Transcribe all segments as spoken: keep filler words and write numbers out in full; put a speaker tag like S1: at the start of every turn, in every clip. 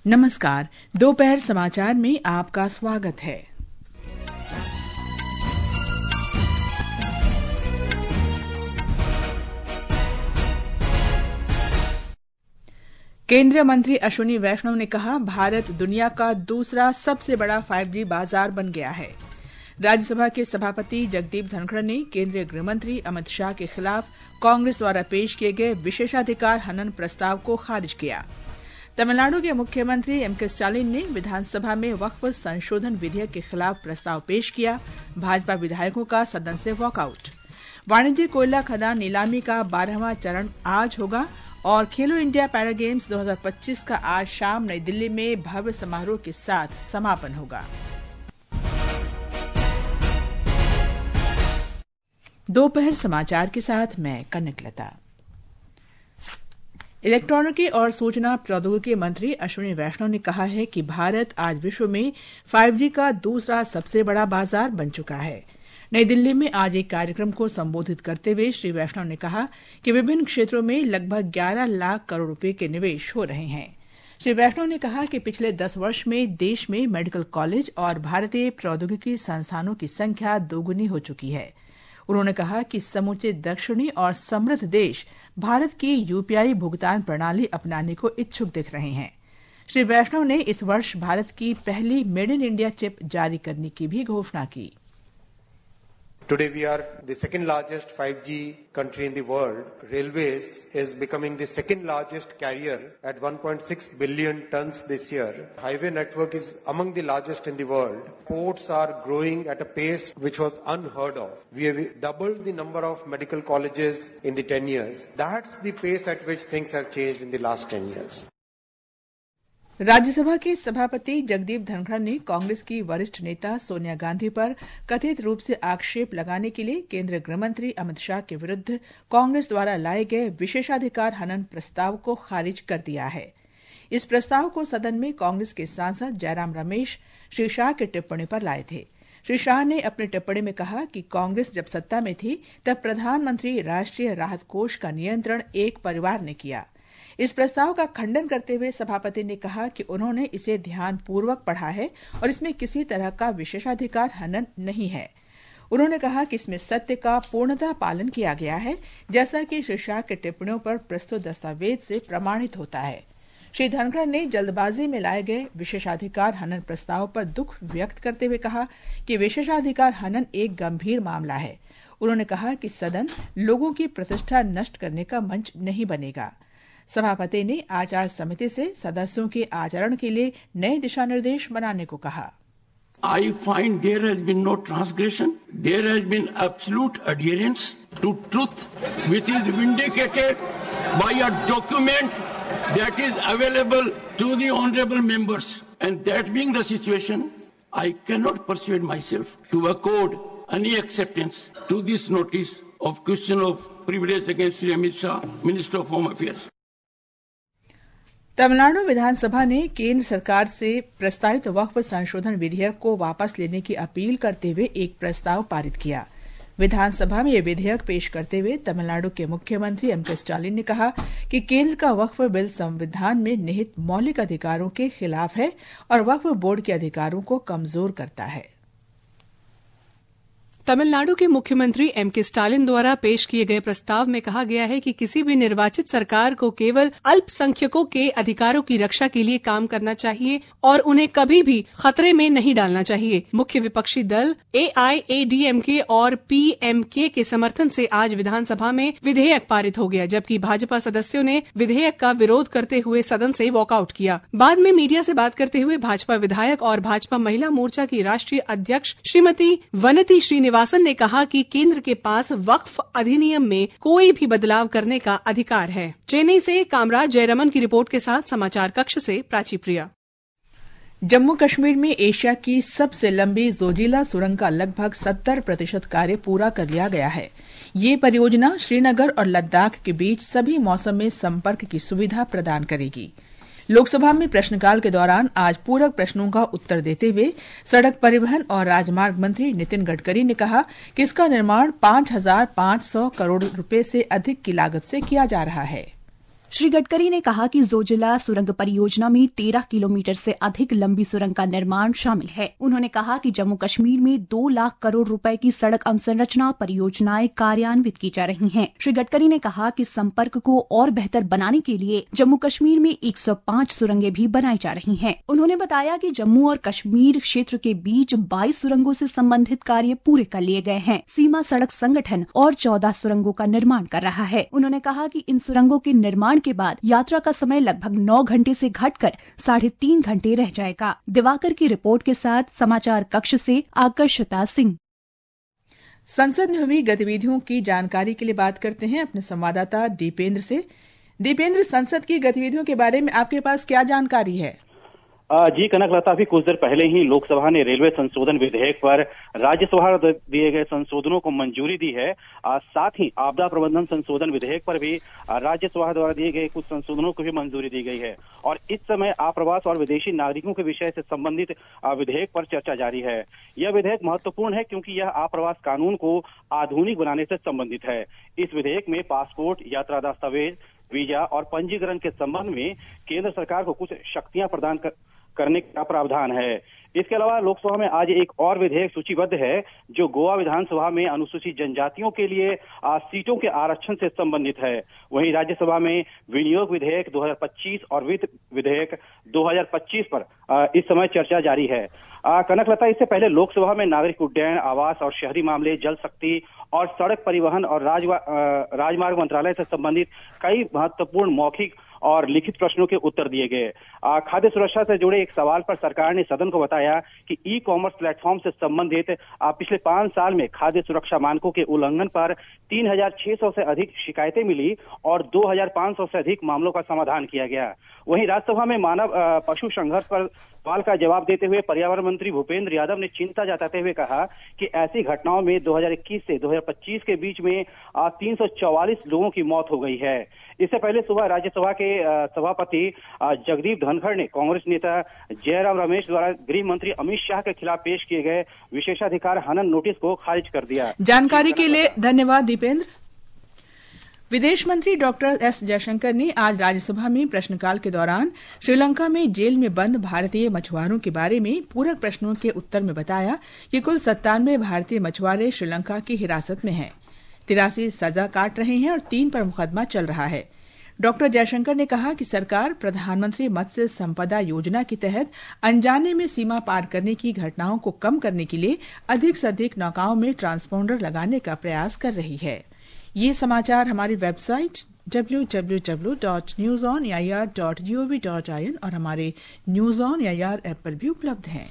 S1: नमस्कार, दोपहर समाचार में आपका स्वागत है। केंद्रीय मंत्री अश्विनी वैष्णव ने कहा, भारत दुनिया का दूसरा सबसे बड़ा फाइव जी बाजार बन गया है। राज्यसभा के सभापति जगदीप धनखड़ ने केंद्रीय गृहमंत्री अमित शाह के खिलाफ कांग्रेस द्वारा पेश किए गए विशेषाधिकार हनन प्रस्ताव को खारिज किया। तमिलनाडु के मुख्यमंत्री एम के स्टालिन ने विधानसभा में वक्फ संशोधन विधेयक के खिलाफ प्रस्ताव पेश किया। भाजपा विधायकों का सदन से वॉकआउट। वाणिज्यिक कोयला खदान नीलामी का बारहवां चरण आज होगा और खेलो इंडिया पैरा गेम्स दो हज़ार पच्चीस का आज शाम नई दिल्ली में भव्य समारोह के साथ समापन होगा। दोपहर समाचार के साथ मैं कनकलता। इलेक्ट्रॉनिकी और सूचना प्रौद्योगिकी मंत्री अश्विनी वैष्णव ने कहा है कि भारत आज विश्व में फाइव जी का दूसरा सबसे बड़ा बाजार बन चुका है। नई दिल्ली में आज एक कार्यक्रम को संबोधित करते हुए श्री वैष्णव ने कहा कि विभिन्न क्षेत्रों में लगभग ग्यारह लाख करोड़ रुपए के निवेश हो रहे हैं। श्री वैष्णव ने कहा कि पिछले दस वर्ष में देश में मेडिकल कॉलेज और भारतीय प्रौद्योगिकी संस्थानों की संख्या दोगुनी हो चुकी है। उन्होंने कहा कि समूचे दक्षिणी और समृद्ध देश भारत की यूपीआई भुगतान प्रणाली अपनाने को इच्छुक दिख रहे हैं। श्री वैष्णव ने इस वर्ष भारत की पहली मेड इन इंडिया चिप जारी करने की भी घोषणा की।
S2: Today we are the second largest five G country in the world. Railways is becoming the second largest carrier at one point six billion tons this year. Highway network is among the largest in the world. Ports are growing at a pace which was unheard of. We have doubled the number of medical colleges in the ten years. That's the pace at which things have changed in the last ten years.
S1: Rajya Sabha के सभापति जगदीप धनखड़ ने कांग्रेस की वरिष्ठ नेता सोनिया गांधी पर कथित रूप से आक्षेप लगाने के लिए केंद्रीय गृहमंत्री अमित शाह के विरुद्ध कांग्रेस द्वारा लाए गए विशेषाधिकार हनन प्रस्ताव को खारिज कर दिया है। इस प्रस्ताव को सदन में कांग्रेस के सांसद जयराम रमेश श्री शाह की टिप्पणी पर लाए थे। श्री शाह ने अपनी टिप्पणी में कहा कि कांग्रेस जब सत्ता में थी तब प्रधानमंत्री राष्ट्रीय राहत कोष का नियंत्रण एक परिवार ने किया। इस प्रस्ताव का खंडन करते हुए सभापति ने कहा कि उन्होंने इसे ध्यानपूर्वक पढ़ा है और इसमें किसी तरह का विशेषाधिकार हनन नहीं है। उन्होंने कहा कि इसमें सत्य का पूर्णतः पालन किया गया है, जैसा कि श्री शाह के टिप्पणियों पर प्रस्तुत दस्तावेज से प्रमाणित होता है। श्री धनखड़ ने जल्दबाजी में लाए गए विशेषाधिकार हनन प्रस्ताव पर दुख व्यक्त करते हुए कहा कि विशेषाधिकार हनन एक गंभीर मामला है। उन्होंने कहा कि सदन लोगों की प्रतिष्ठा नष्ट करने का मंच नहीं बनेगा। सभापति ने आचार समिति से सदस्यों के आचरण के लिए नए दिशा निर्देश बनाने को कहा।
S3: I find there has been no transgression. There has been absolute adherence to truth, which is vindicated by a document that is available to the honorable members. And that being the situation, I cannot persuade myself to accord any acceptance to this notice of question of privilege against Shri Amit Shah, Minister of Home Affairs.
S1: Tamil Nadu विधानसभा ने केंद्र सरकार से प्रस्तावित वक्फ संशोधन विधेयक को वापस लेने की अपील करते हुए एक प्रस्ताव पारित किया। विधानसभा में यह विधेयक पेश करते हुए तमिलनाडु के मुख्यमंत्री एम के स्टालिन ने कहा कि केंद्र का वक्फ बिल संविधान में निहित मौलिक अधिकारों के खिलाफ है और वक्फ बोर्ड के अधिकारों को कमजोर करता है।
S4: तमिलनाडु के मुख्यमंत्री एम के स्टालिन द्वारा पेश किए गए प्रस्ताव में कहा गया है कि किसी भी निर्वाचित सरकार को केवल अल्पसंख्यकों के अधिकारों की रक्षा के लिए काम करना चाहिए और उन्हें कभी भी खतरे में नहीं डालना चाहिए। मुख्य विपक्षी दल ए आई ए डी एम के और पी एम के के समर्थन से आज विधानसभा में विधेयक पारित हो गया, जबकि भाजपा सदस्यों ने विधेयक का विरोध करते हुए सदन से वॉकआउट किया। बाद में मीडिया से बात करते हुए भाजपा विधायक और भाजपा महिला मोर्चा की राष्ट्रीय अध्यक्ष श्रीमती वनती श्रीनिवासन वासन ने कहा कि केंद्र के पास वक्फ अधिनियम में कोई भी बदलाव करने का अधिकार है। चेन्नई से कामराज जयरमन की रिपोर्ट के साथ समाचार कक्ष से प्राची प्रिया।
S1: जम्मू कश्मीर में एशिया की सबसे लंबी जोजिला सुरंग का लगभग सत्तर प्रतिशत कार्य पूरा कर लिया गया है। ये परियोजना श्रीनगर और लद्दाख के बीच सभी मौसम में संपर्क की सुविधा प्रदान करेगी। लोकसभा में प्रश्नकाल के दौरान आज पूरक प्रश्नों का उत्तर देते हुए सड़क परिवहन और राजमार्ग मंत्री नितिन गडकरी ने कहा कि इसका निर्माण पांच हजार पांच सौ करोड़ रुपए से अधिक की लागत से किया जा रहा है।
S5: श्री गडकरी ने कहा कि जोजिला सुरंग परियोजना में तेरह किलोमीटर से अधिक लंबी सुरंग का निर्माण शामिल है। उन्होंने कहा कि जम्मू कश्मीर में दो लाख करोड़ रुपए की सड़क अवसंरचना परियोजनाएं कार्यान्वित की जा रही हैं। श्री गडकरी ने कहा कि संपर्क को और बेहतर बनाने के लिए जम्मू कश्मीर में एक सौ पाँच सुरंगें भी बनाई जा रही हैं। उन्होंने बताया कि जम्मू और कश्मीर क्षेत्र के बीच बाईस सुरंगों से संबंधित कार्य पूरे कर लिए गए हैं। सीमा सड़क संगठन और चौदह सुरंगों का निर्माण कर रहा है। उन्होंने कहा कि इन सुरंगों के निर्माण के बाद यात्रा का समय लगभग नौ घंटे से घटकर साढ़े तीन घंटे रह जाएगा। दिवाकर की रिपोर्ट के साथ समाचार कक्ष से आकर्षिता सिंह।
S1: संसद में हुई गतिविधियों की जानकारी के लिए बात करते हैं अपने संवाददाता दीपेंद्र से। दीपेंद्र, संसद की गतिविधियों के बारे में आपके पास क्या जानकारी है?
S6: जी कनकलता, भी कुछ देर पहले ही लोकसभा ने रेलवे संशोधन विधेयक पर राज्यसभा दिए गए संशोधनों को मंजूरी दी है। आ, साथ ही आपदा प्रबंधन संशोधन विधेयक पर भी राज्यसभा द्वारा दिए गए कुछ संशोधनों को भी मंजूरी दी गई है। और इस समय आप्रवास और विदेशी नागरिकों के विषय से संबंधित विधेयक पर चर्चा जारी है। यह विधेयक महत्वपूर्ण है क्योंकि यह आप्रवास कानून को आधुनिक बनाने से संबंधित है। इस विधेयक में पासपोर्ट, यात्रा दस्तावेज, वीजा और पंजीकरण के संबंध में केंद्र सरकार को कुछ शक्तियां प्रदान कर, करने का प्रावधान है। इसके अलावा लोकसभा में आज एक और विधेयक सूचीबद्ध है जो गोवा विधानसभा में अनुसूचित जनजातियों के लिए सीटों के आरक्षण से संबंधित है। वहीं राज्यसभा में विनियोग विधेयक दो हज़ार पच्चीस और वित्त विधेयक दो हज़ार पच्चीस पर इस समय चर्चा जारी है। कनकलता, इससे पहले लोकसभा में नागरिक उड्डयन, आवास और शहरी मामले, जल शक्ति और सड़क परिवहन और राजमार्ग मंत्रालय से संबंधित कई महत्वपूर्ण मौखिक और लिखित प्रश्नों के उत्तर दिए गए। खाद्य सुरक्षा से जुड़े एक सवाल पर सरकार ने सदन को बताया कि ई कॉमर्स प्लेटफॉर्म से संबंधित पिछले पांच साल में खाद्य सुरक्षा मानकों के उल्लंघन पर तीन हजार छह सौ से अधिक शिकायतें मिली और दो हजार पाँच सौ से अधिक मामलों का समाधान किया गया। वहीं राज्यसभा में मानव पशु संघर्ष पर सवाल का जवाब देते हुए पर्यावरण मंत्री भूपेंद्र यादव ने चिंता जताते हुए कहा कि ऐसी घटनाओं में दो हज़ार इक्कीस से दो हज़ार पच्चीस के बीच में तीन सौ चौवालीस लोगों की मौत हो गई है। इससे पहले सुबह राज्यसभा के सभापति जगदीप धनखड़ ने कांग्रेस नेता जयराम रमेश द्वारा गृह मंत्री अमित शाह के खिलाफ पेश किए गए विशेषाधिकार हनन नोटिस को खारिज कर दिया।
S1: जानकारी के लिए धन्यवाद दीपेंद्र। विदेश मंत्री डॉक्टर एस जयशंकर ने आज राज्यसभा में प्रश्नकाल के दौरान श्रीलंका में जेल में बंद भारतीय मछुआरों के बारे में पूरक प्रश्नों के उत्तर में बताया कि कुल सत्तानवे भारतीय मछुआरे श्रीलंका की हिरासत में हैं, तिरासी सजा काट रहे हैं और तीन पर मुकदमा चल रहा है। डॉक्टर जयशंकर ने कहा कि सरकार प्रधानमंत्री मत्स्य संपदा योजना के तहत अनजाने में सीमा पार करने की घटनाओं को कम करने के लिए अधिक से अधिक नौकाओं में ट्रांसपोंडर लगाने का प्रयास कर रही है। ये समाचार हमारी website W W W dot news on A I R dot G O V dot I N और हमारे news on A I R app पर भी उपलब्ध हैं।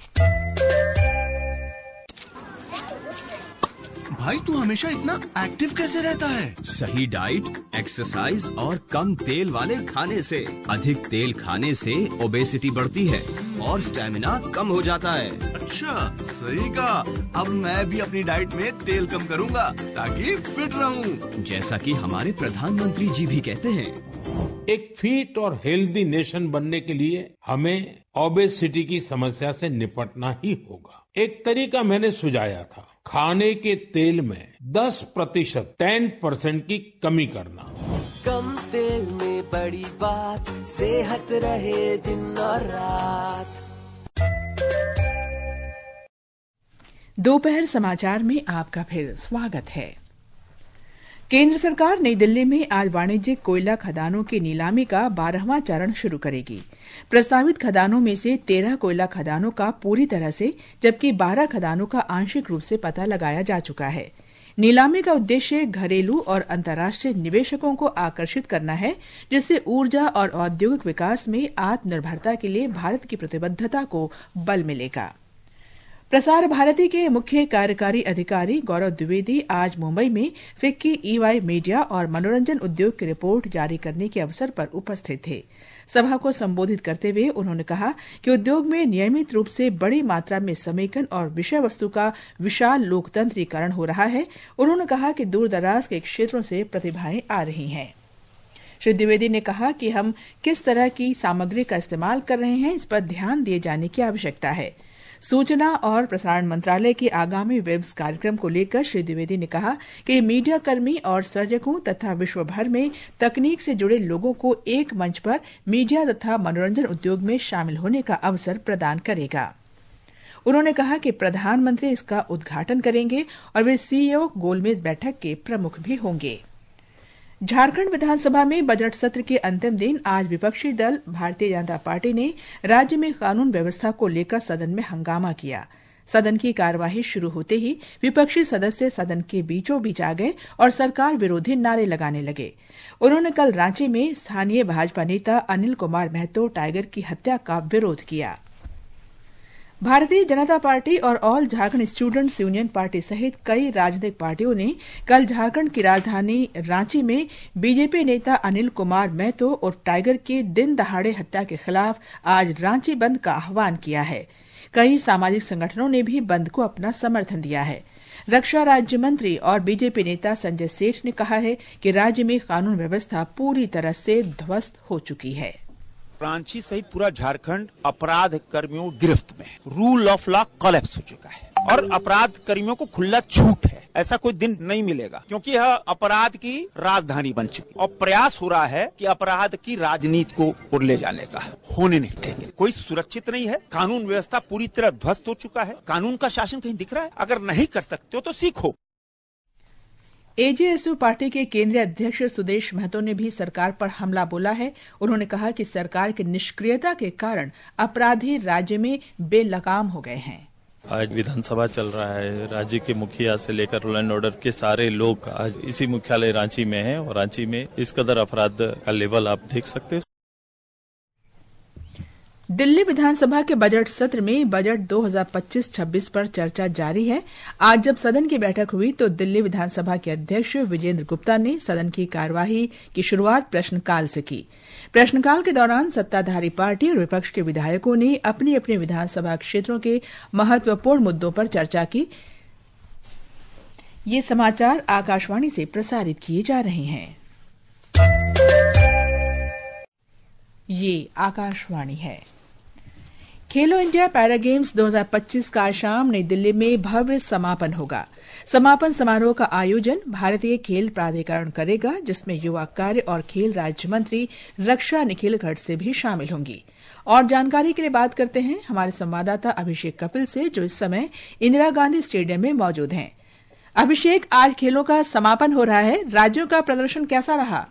S7: भाई तू हमेशा इतना एक्टिव कैसे रहता है?
S8: सही डाइट, एक्सरसाइज और कम तेल वाले खाने से। अधिक तेल खाने से ओबेसिटी बढ़ती है और स्टैमिना कम हो जाता है।
S7: अच्छा, सही कहा। अब मैं भी अपनी डाइट में तेल कम करूंगा ताकि फिट रहूं।
S8: जैसा कि हमारे प्रधानमंत्री जी भी कहते हैं,
S9: एक फिट और हेल्दी नेशन बनने के लिए हमें ओबेसिटी की समस्या से निपटना ही होगा। एक तरीका मैंने सुझाया था, खाने के तेल में दस प्रतिशत टेन परसेंट की कमी करना।
S10: कम तेल में बड़ी बात, सेहत रहे दिन और रात।
S1: दोपहर समाचार में आपका फिर स्वागत है। केंद्र सरकार नई दिल्ली में आज वाणिज्यिक कोयला खदानों की नीलामी का बारहवां चरण शुरू करेगी। प्रस्तावित खदानों में से तेरह कोयला खदानों का पूरी तरह से, जबकि बारह खदानों का आंशिक रूप से पता लगाया जा चुका है। नीलामी का उद्देश्य घरेलू और अंतर्राष्ट्रीय निवेशकों को आकर्षित करना है, जिससे ऊर्जा और औद्योगिक विकास में आत्मनिर्भरता के लिए भारत की प्रतिबद्धता को बल मिलेगा। प्रसार भारती के मुख्य कार्यकारी अधिकारी गौरव द्विवेदी आज मुंबई में फिक्की, ईवाई मीडिया और मनोरंजन उद्योग की रिपोर्ट जारी करने के अवसर पर उपस्थित थे। सभा को संबोधित करते हुए उन्होंने कहा कि उद्योग में नियमित रूप से बड़ी मात्रा में समेकन और विषय वस्तु का विशाल लोकतंत्रीकरण हो रहा है। उन्होंने कहा कि दूरदराज के क्षेत्रों से प्रतिभाएं आ रही हैं। श्री द्विवेदी ने कहा कि हम किस तरह की सामग्री का इस्तेमाल कर रहे हैं, इस पर ध्यान दिए जाने की आवश्यकता है। सूचना और प्रसारण मंत्रालय के आगामी वेब्स कार्यक्रम को लेकर श्री द्विवेदी ने कहा कि मीडिया कर्मी और सर्जकों तथा विश्व भर में तकनीक से जुड़े लोगों को एक मंच पर मीडिया तथा मनोरंजन उद्योग में शामिल होने का अवसर प्रदान करेगा। उन्होंने कहा कि प्रधानमंत्री इसका उद्घाटन करेंगे और वे सीईओ गोलमेज बैठक के प्रमुख भी होंगे। झारखंड विधानसभा में बजट सत्र के अंतिम दिन आज विपक्षी दल भारतीय जनता पार्टी ने राज्य में कानून व्यवस्था को लेकर सदन में हंगामा किया। सदन की कार्यवाही शुरू होते ही विपक्षी सदस्य सदन के बीचों बीच आ गए और सरकार विरोधी नारे लगाने लगे। उन्होंने कल रांची में स्थानीय भाजपा नेता अनिल कुमार महतो टाइगर की हत्या का विरोध किया। भारतीय जनता पार्टी और all Jharkhand students union party सहित कई राजनीतिक पार्टियों ने कल झारखंड की राजधानी रांची में बीजेपी नेता अनिल कुमार महतो और टाइगर की दिन दहाड़े हत्या के खिलाफ आज रांची बंद का आह्वान किया है। कई सामाजिक संगठनों ने भी बंद को अपना समर्थन दिया है। रक्षा राज्य मंत्री और बीजेपी नेता संजय सेठ ने कहा है कि राज्य में कानून व्यवस्था पूरी तरह से ध्वस्त हो चुकी है।
S11: रांची सहित पूरा झारखंड अपराध कर्मियों गिरफ्त में, रूल ऑफ लॉ कोलैप्स हो चुका है और अपराध कर्मियों को खुला छूट है। ऐसा कोई दिन नहीं मिलेगा क्योंकि यह अपराध की राजधानी बन चुकी और प्रयास हो रहा है कि अपराध की राजनीति को ओर ले जाने का। होने नहीं देंगे। कोई सुरक्षित नहीं है। कानून व्यवस्था पूरी तरह ध्वस्त हो चुका है। कानून का शासन कहीं दिख रहा है? अगर नहीं कर सकते हो तो सीखो।
S1: एजेएसयू पार्टी के केंद्रीय अध्यक्ष सुदेश महतो ने भी सरकार पर हमला बोला है। उन्होंने कहा कि सरकार की निष्क्रियता के कारण अपराधी राज्य में बेलगाम हो गए हैं।
S12: आज विधानसभा चल रहा है। राज्य के मुखिया से लेकर रूल एंड ऑर्डर के सारे लोग आज इसी मुख्यालय रांची में हैं और रांची में इस कदर अपराध का लेवल आप देख सकते हैं।
S1: दिल्ली विधानसभा के बजट सत्र में बजट दो हज़ार पच्चीस छब्बीस पर चर्चा जारी है। आज जब सदन की बैठक हुई तो दिल्ली विधानसभा के अध्यक्ष विजेंद्र गुप्ता ने सदन की कार्यवाही की शुरुआत प्रश्नकाल से की। प्रश्नकाल के दौरान सत्ताधारी पार्टी और विपक्ष के विधायकों ने अपनी अपनी विधानसभा क्षेत्रों के महत्वपूर्ण मुद्दों पर चर्चा की। ये समाचार आकाशवाणी से प्रसारित किए जा रहे हैं। ये आकाशवाणी है। खेलो इंडिया पैरा गेम्स दो हज़ार पच्चीस का आज शाम नई दिल्ली में भव्य समापन होगा। समापन समारोह का आयोजन भारतीय खेल प्राधिकरण करेगा, जिसमें युवा कार्य और खेल राज्य मंत्री रक्षा निखिल खड़से भी शामिल होंगी। और जानकारी के लिए बात करते हैं हमारे संवाददाता अभिषेक कपिल से, जो इस समय इंदिरा गांधी स्टेडियम में मौजूद हैं। अभिषेक, आज खेलों का समापन हो रहा है, राज्यों का प्रदर्शन कैसा रहा?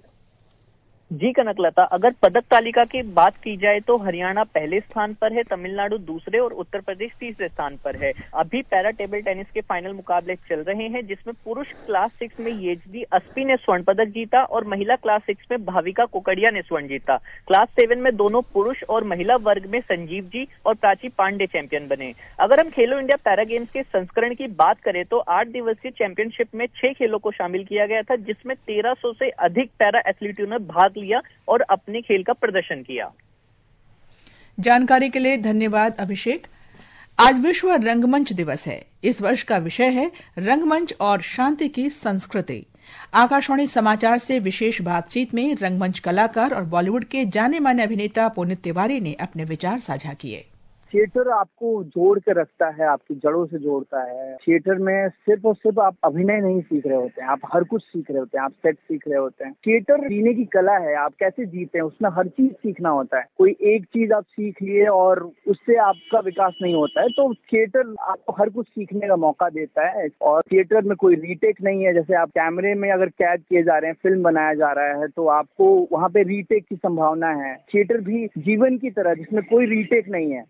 S13: जी कनकलता, अगर पदक तालिका की बात की जाए तो हरियाणा पहले स्थान पर है, तमिलनाडु दूसरे और उत्तर प्रदेश तीसरे स्थान पर है। अभी पैरा टेबल टेनिस के फाइनल मुकाबले चल रहे हैं, जिसमें पुरुष क्लास सिक्स में येजदी अस्पी ने स्वर्ण पदक जीता और महिला क्लास सिक्स में भाविका कोकड़िया ने स्वर्ण जीता। क्लास सेवन में दोनों पुरुष और महिला वर्ग में संजीव जी और प्राची पांडे चैंपियन बने। अगर हम खेलो इंडिया पैरा गेम्स के संस्करण की बात करें तो आठ दिवसीय चैंपियनशिप में छह खेलों को शामिल किया गया था, जिसमें तेरह सौ से अधिक पैरा एथलीटों ने भाग लिया और अपने खेल का प्रदर्शन किया।
S1: जानकारी के लिए धन्यवाद अभिषेक। आज विश्व रंगमंच दिवस है। इस वर्ष का विषय है रंगमंच और शांति की संस्कृति। आकाशवाणी समाचार से विशेष बातचीत में रंगमंच कलाकार और बॉलीवुड के जाने माने अभिनेता पुनीत तिवारी ने अपने विचार साझा किए।
S14: थिएटर आपको जोड़ के रखता है, आपकी जड़ों से जोड़ता है। थिएटर में सिर्फ और सिर्फ आप अभिनय नहीं सीख रहे होते हैं, आप हर कुछ सीख रहे होते हैं, आप सेट सीख रहे होते हैं। थिएटर जीने की कला है, आप कैसे जीते हैं उसमें हर चीज सीखना होता है। कोई एक चीज आप सीख लिए और उससे आपका विकास नहीं होता है, तो थिएटर आपको हर कुछ सीखने का मौका देता है। और थिएटर में कोई रीटेक नहीं है। जैसे आप कैमरे में अगर कैद किए जा रहे हैं, फिल्म बनाया जा रहा है, तो आपको वहाँ पे रीटेक की संभावना है। थिएटर भी जीवन की तरह जिसमें कोई रीटेक नहीं है।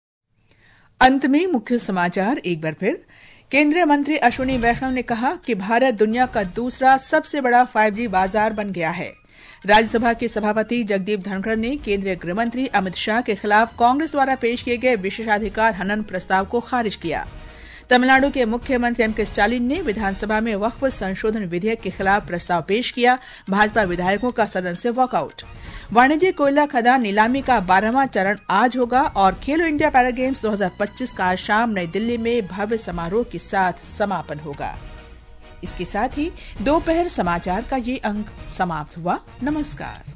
S1: अंत में मुख्य समाचार एक बार फिर। केंद्रीय मंत्री अश्विनी वैष्णव ने कहा कि भारत दुनिया का दूसरा सबसे बड़ा फाइव जी बाजार बन गया है। राज्यसभा के सभापति जगदीप धनखड़ ने केंद्रीय गृह मंत्री अमित शाह के खिलाफ कांग्रेस द्वारा पेश किए गए विशेषाधिकार हनन प्रस्ताव को खारिज किया। तमिलनाडु के मुख्यमंत्री एम के स्टालिन ने विधानसभा में वक्फ संशोधन विधेयक के खिलाफ प्रस्ताव पेश किया। भाजपा विधायकों का सदन से वॉकआउट। वाणिज्यिक कोयला खदान नीलामी का बारहवां चरण आज होगा और खेलो इंडिया पैरा गेम्स दो हज़ार पच्चीस का आज शाम नई दिल्ली में भव्य समारोह के साथ समापन होगा। इसके साथ ही दोपहर समाचार का ये अंक समाप्त हुआ। नमस्कार।